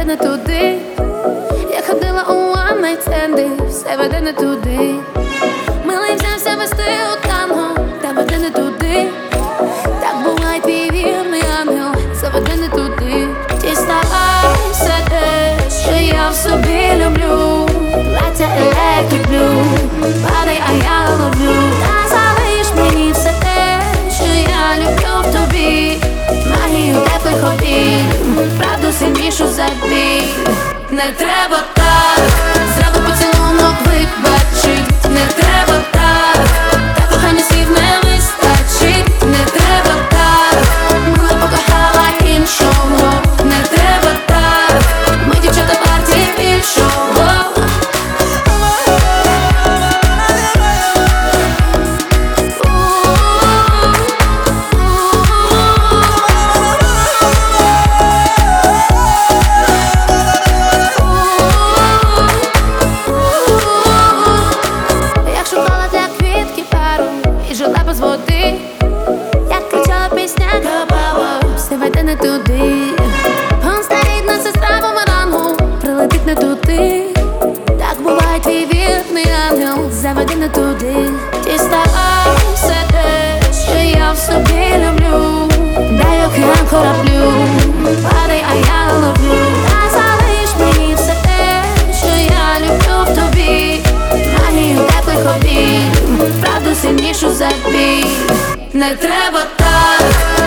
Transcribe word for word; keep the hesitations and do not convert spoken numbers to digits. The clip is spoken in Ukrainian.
веде не туди. Я ходила у one night stand, все веде не туди. Милий взявся вести у танго, та веде не туди. Так буває, твій вірний ангел заведе не туди. Діставайся те, що я в собі люблю. Плаття electric blue, падай, а я ловлю. Та залиш мені все те, що я люблю в тобі. Магію теплих обійм, правду сильнішу за біль. Не треба так, зраду поцілунок вибачить. Не треба так, та кохання слів не вистачить. Не треба так, мене покохала іншого. Не треба так, ми дівчата партії більшого. Без води, як кричала пісня Габава, все веде не туди. Гонста рідна сестра бумерангу, прилетить не туди. Так буває, твій вірний ангел заведе не туди. Діставайся те, що я в собі люблю. Дай океан кораблю, падай, а я ловлю. Та залиш мені все те, що я люблю в тобі. Магію теплих обійм, правду сильнішу за біль. Не треба так.